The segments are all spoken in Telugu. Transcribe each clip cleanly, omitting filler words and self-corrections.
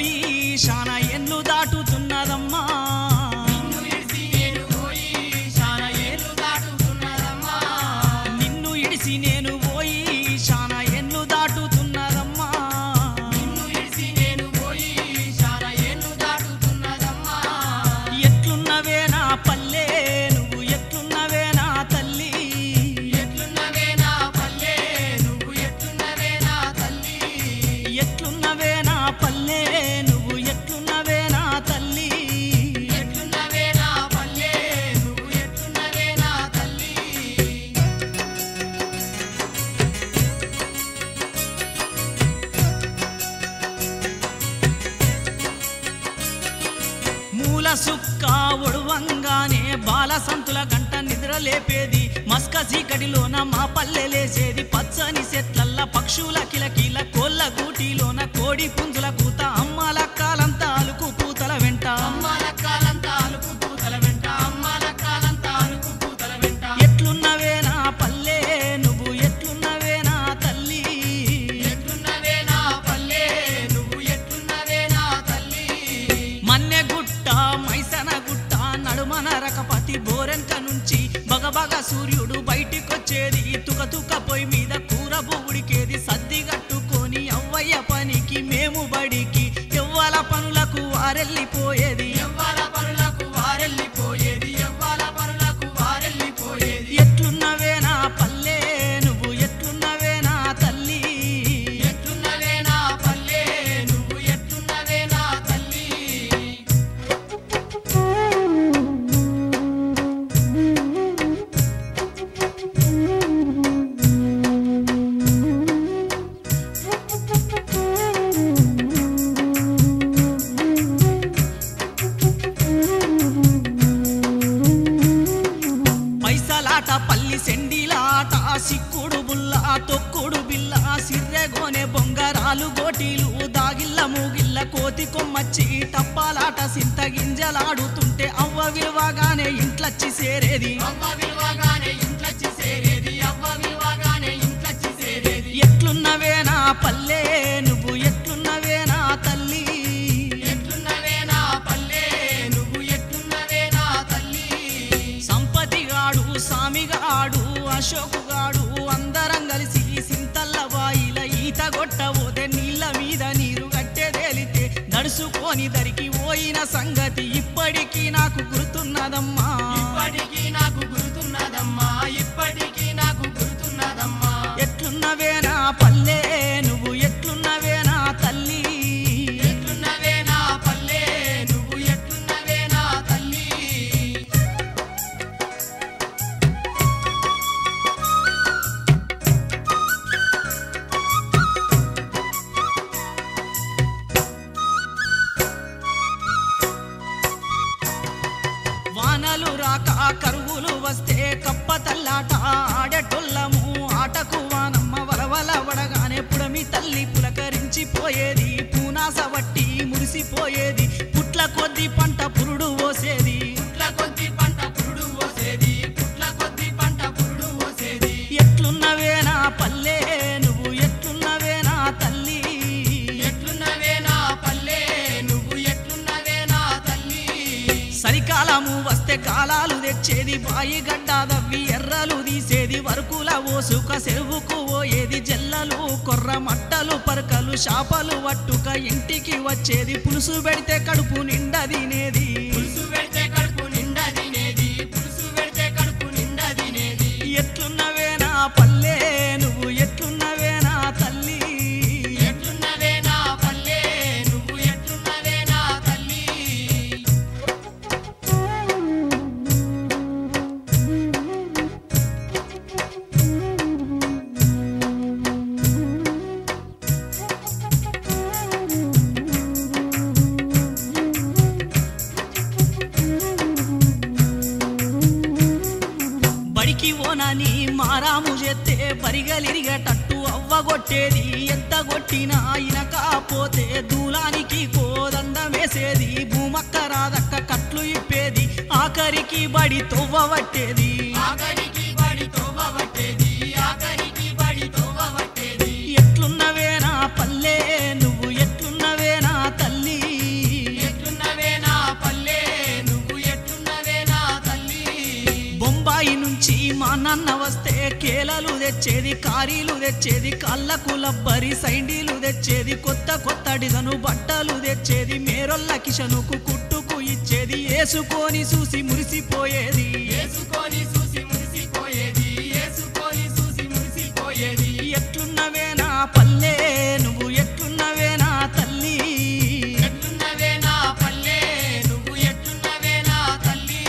పోయి శానా ఎన్లు దాటుతున్నదమ్మా నిన్ను ఇడిసి నేను పోయి శానా ఏళ్ళు దాటుతున్నదమ్మా నిన్ను ఇడిసి నేను పోయి శానా ఎన్లు దాటుతున్నదమ్మా నిన్ను ఇడిసి నేను పోయి శానా ఏళ్ళు దాటుతున్నదమ్మా ఎట్లున్నవే నా పల్లె నువ్వు ఎట్లున్నవే నా తల్లి ఎట్లున్నవే నా పల్లె నువ్వు ఎట్లున్నవే నా తల్లి ఎట్లున్నవే నా పల్లె నువ్వు ఎట్లున్నవే నా తల్లి ఎట్లున్నవే నా పల్లె నువ్వు ఎట్లున్నవే నా తల్లి మూల సుక్క ఒడువంగానే బాల సంతుల గంట నిద్ర లేపేది మస్క చీకటిలోన మా పల్లె లేసేది పచ్చని చెట్లల్ల పక్షుల కిలకిల కోళ్ళ గూటిలోన కోడి పుంజుల కూత అమ్మల కాలంతా అలుకు పూతల వెంట అమ్మాల కాలంతా అలుకు పూతల వెంట అమ్మాల కాలంతా అలుకు పూతల వెంట ఎట్లున్నవే నా పల్లె నువ్వు ఎట్లున్నవే నా తల్లి ఎట్లున్నవే నా పల్లె నువ్వు ఎట్లున్నవే నా తల్లి మన్నె గుట్ట మైసన గుట్ట నడుమన రకపతి బోరెంక నుంచి బగబగ సూర్యుడు బయటికొచ్చేది తుకతుక పొయ్యి మీద కూర ఉడికేది సద్ది కట్టుకొని అవ్వయ్య పనికి మేము బడికి ఎవ్వల పనులకు వారెళ్ళిపోయేది ఎవ్వాల పనులకు వారెళ్ళిపోయేది ఎవ్వాల పనులకు వారెళ్ళిపోయేది ఎట్లున్నవే నా పల్లె నువ్వు ఎట్లున్నవే నా తల్లి ఎట్లున్నవే నా పల్లె నువ్వు ఎట్లున్నవే నా తల్లి పైసలాట పల్లి సెండిలాట సిక్కుడు బుల్ల తొక్కుడు బిల్ల సిర్రెగోనె బొంగరాలు గోటీలు దాగిల్ల మూగిల్ల కోతి కొమ్మచ్చి టప్పాలాట సింత గింజలాడుతుంటే అవ్వ విలువగానే ఇంట్లచ్చి సేరేది అవ్వ విలువగానే ఇంట్లొచ్చి సేరేది అవ్వ విలువగానే ఇంట్లొచ్చి సేరేది ఎట్లున్నవే నా పల్లె నువ్వు ఎట్లున్నవే నా తల్లి ఎట్లున్నవే నా పల్లె నువ్వు ఎట్లున్నవే నా తల్లి సంపతిగాడు సామిగాడు అశోకుగాడు అందరం కలిసి సింతల్ల బాయిల ఈత కొట్టబోతే నీళ్ళ మీద నీరు గట్టెదేలితే నడుచుకొని దరికి పోయిన సంగతి ఇప్పటికీ నాకు గుర్తున్నదమ్మా ఇప్పటికీ నాకు గుర్తున్నదమ్మా ఇప్పటికీ నాకు గుర్తున్నదమ్మా ఎట్లున్నవే నా పల్లె నువ్వు ఎట్లున్నవే నా తల్లి ఎట్లున్నవే నా పల్లె నువ్వు ఎట్లున్నవే నా తల్లి వానలు రాక కరువులు వస్తే కప్ప తల్లాట ఆడేటోళ్ళము ఆటకు వానమ్మ వలవల వడగానే పుడమి తల్లి పులకరించిపోయేది పూనాస వట్టి మురిసిపోయేది పుట్ల కొద్ది పంట పురుడు పోసేది పుట్ల కొద్ది పంట పురుడు పోసేది పుట్ల కొద్ది పంట పురుడు పోసేది ఎట్లున్నవే నా పల్లె నువ్వు ఎట్లున్నవే నా తల్లి ఎట్లున్నవే నా పల్లె నువ్వు ఎట్లున్నవే నా తల్లి చలికాలము వస్తే కాలాలు తెచ్చేది బాయి గడ్డ దవ్వి ఎర్రలు తీసేది వరకుల ఓసుక చెరువుకు పోయేది జల్లలు కొర్ర మట్టలు పరకలు చేపలు వట్టుక ఇంటికి వచ్చేది పులుసు పెడితే కడుపు నిండా తినేది పులుసు పెడితే కడుపు నిండా తినేది పులుసు పెడితే కడుపు నిండా తినేది ఎట్లున్నవే నా పల్లె నువ్వు ఎట్లున్నవే నా తల్లి ఎట్లున్నవే నా పల్లె నువ్వు ఎట్లున్నవే నా తల్లి బడికి ఓనని మారాము చేస్తే పరిగలిరిగేటట్టు అవ్వగొట్టేది ఎంత కొట్టినా ఇనకపోతే దూలానికి కోదండమేసేది భూమక్క రాదక్క కట్లు ఇప్పేది ఆఖరికి బడి తొవ్వబట్టేది ఆఖరికి బడి తోవబట్టేది ఆఖరికి బడి తోవబట్టేది ఎట్లున్నవే నా పల్లె నువ్వు ఎట్లున్నవే నా తల్లి మా నాన్న వస్తే కేలలు తెచ్చేది, కారీలు తెచ్చేది, కళ్ళకు లబ్బరి సైండీలు తెచ్చేది, కొత్త కొత్త డిజను బట్టలు తెచ్చేది, మేరొల్ల కిషనుకు కుట్టుకు ఇచ్చేది, ఏసుకొని చూసి మురిసిపోయేది, ఏసుకొని చూసి మురిసిపోయేది, ఏసుకొని చూసి మురిసిపోయేది. ఎట్లున్నవే నా పల్లె నువ్వు ఎట్లున్నవే నా తల్లి, ఎట్లున్నవే నా పల్లె నువ్వు ఎట్లున్నవే నా తల్లి.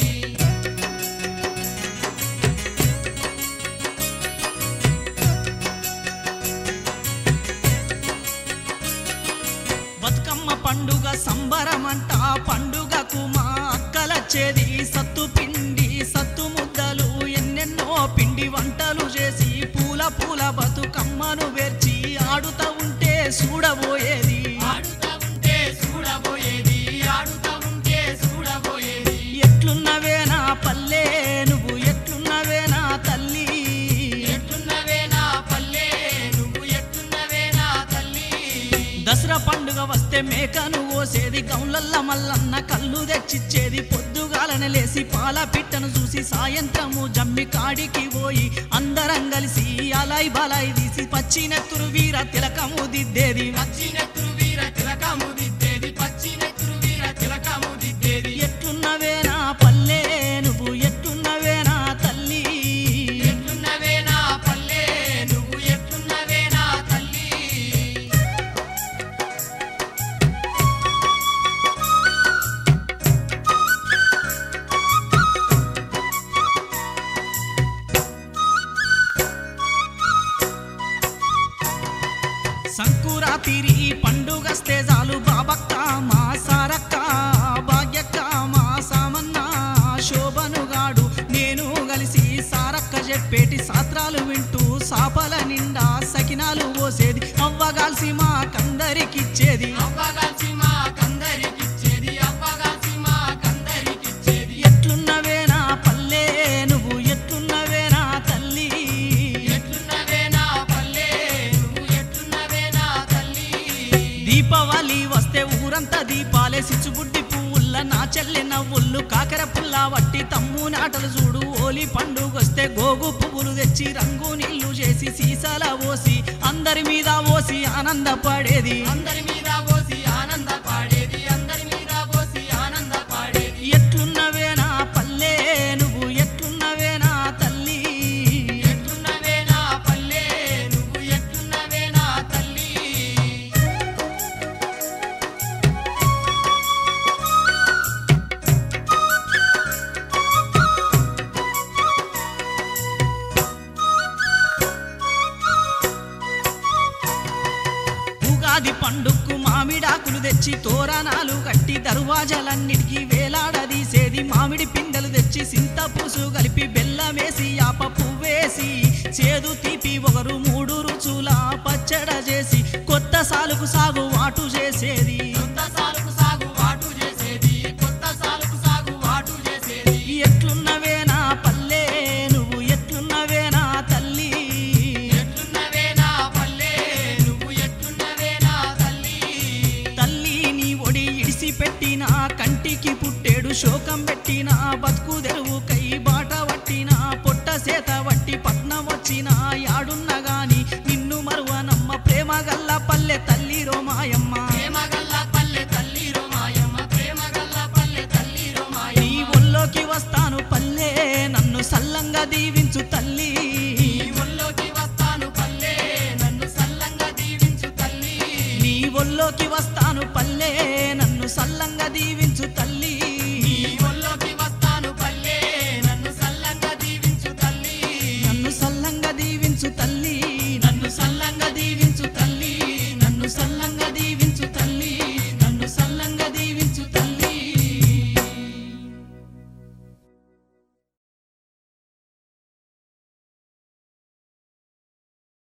బతుకమ్మ పండుగ సంబరమంట, పండుగకు మా అక్కలచ్చేది, సత్తు పిండి సత్తు ముద్దలు ఎన్నెన్నో పిండి వంటలు చేసి, పూల పూల బతుకమ్మను వేర్చి ఆడుతా ఉంటే చూడబోయేది, ఆడుతా ఉంటే చూడబోయేది, ఆడుతా ఉంటే చూడబోయేది. ఎట్లున్నవే నా పల్లె నువ్వు ఎట్లున్నవే నా తల్లి, ఎట్లున్నవే నా పల్లె నువ్వు ఎట్లున్నవే నా తల్లి. దసరా పండుగ వస్తే మేకను కోసేది, గౌలల్ల మల్లన్న కళ్ళు తెచ్చిచ్చేది, పొద్దుగాలన లేసి పాల పిట్టను చూసి సాయంత్రము జమ్మి కాడికి పోయి అందరం కలిసి అలాయి బలాయి తీసి పచ్చినెత్తురు వీర తిలకము దిద్దేది, పచ్చినెత్తురు వీర తిలకము దిద్దేది, పచ్చినెత్తురు వీర తిలకము దిద్దేది. ఎట్లున్నవే నా పల్లె నువ్వు ఎట్లున్నవే నా తల్లి, ఎట్లున్నవే నా పల్లె నువ్వు ఎట్లున్నవే నా తల్లి. సంకురాతిరి పండుగ చాలు బాబక్క మా సారక్క భాగ్యక్క మా సామన్న శోభనుగాడు నేను కలిసి సారక్క చెప్పేటి సాత్రాలు వింటూ సాపల నిండా సకినాలు పోసేది, అవ్వగాల్సి మా కందరికిచ్చేది, అవ్వగాల్సి మా కందరికిచ్చేది, అవ్వగాల్సి మా కందరికిచ్చేది. ఎట్లున్నవే నా పల్లె నువ్వు ఎట్లున్నవే నా తల్లి, ఎట్లున్నవే నా పల్లె నువ్వు ఎట్లున్నవే నా తల్లి. దీపావళి వస్తే ఊరంతా దీపాలే, సిచ్చుబుడ్డి పువ్వుల్ల నా చెల్లె నవ్వుళ్ళు, కాకర పుల్ల వట్టి తమ్ము నాటలు చూడు, ఓలి పండుగొస్తే గోగు పువ్వులు తెచ్చి రంగు నీళ్లు చేసి సీసాల పోసి అందరి మీద పోసి ఆనందపడేది, అందరి మీద పోసి ఆనంద పాడేది, అందరి మీద పోసి ఆనంద పాడేది. ఎట్లున్నవే నా పల్లె నువ్వు ఎట్లున్నవే నా తల్లి, ఎట్లున్నవే నా పల్లె నువ్వు ఎట్లున్నవే నా తల్లి. ఉగాది పండుగకు మామిడాకులు తెచ్చి తోరణాలు కట్టి దర్వాజలన్నిటికీ వేలాడదీసేది, మామిడి పిందెలు తెచ్చి సింతపూసు కలిపి బెల్లమేసి యాప పువ్వేసి చేదు తీపి ఒకరు మూడు రుచుల పచ్చడ చేసి కొత్త సాలుకు సాగు వాటు చేసేది, కొత్త సాలుకు సాగు వాటు చేసేది, కొత్త సాలుకు సాగు వాటు చేసేది. ఎట్లున్నవే నా పల్లె నువ్వు ఎట్లున్నవే నా తల్లి, ఎట్లున్నవే నా పల్లె నువ్వు ఎట్లున్నవే నా తల్లి. తల్లి నీ ఒడి ఇడిసి పెట్టిన కంటికి పుట్టేడు శోకం పెట్టిన బతుకు తెరువుకై బాట పట్టిన పొట్ట సేత వట్టి పట్నం వచ్చిన యాడున్న గాని నిన్ను మరువనమ్మ ప్రేమ గల్ల పల్లె తల్లి రోమాయమ్మ, ప్రేమగల్ల పల్లె తల్లి రోమాయమ్మ, ప్రేమగల్ల పల్లె తల్లి నీ రోమాయమ్మ. ఒళ్ళోకి వస్తాను పల్లె నన్ను సల్లంగా దీవి